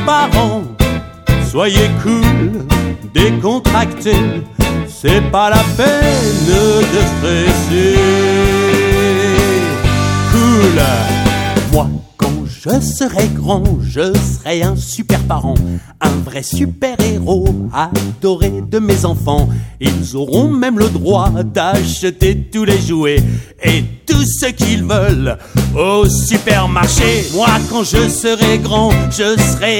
parents, soyez cool, décontractés, c'est pas la peine de stresser. Cool. Moi, quand je serai grand, je serai un super parent, un vrai super-héros, adoré de mes enfants. Ils auront même le droit d'acheter tous les jouets et tout ce qu'ils veulent au supermarché. Moi, quand je serai grand, je serai